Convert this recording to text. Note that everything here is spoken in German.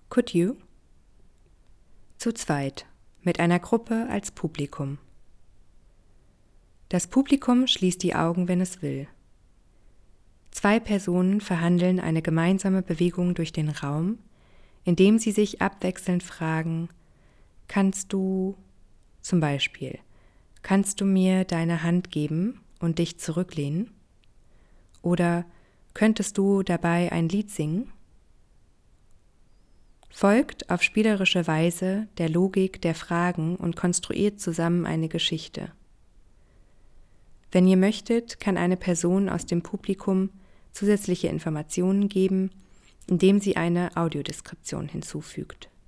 Could you? Zu zweit, mit einer Gruppe als Publikum. Das Publikum schließt die Augen, wenn es will. 2 Personen verhandeln eine gemeinsame Bewegung durch den Raum, indem sie sich abwechselnd fragen: Kannst du, zum Beispiel, kannst du mir deine Hand geben und dich zurücklehnen? Oder könntest du dabei ein Lied singen? Folgt auf spielerische Weise der Logik der Fragen und konstruiert zusammen eine Geschichte. Wenn ihr möchtet, kann eine Person aus dem Publikum zusätzliche Informationen geben, indem sie eine Audiodeskription hinzufügt.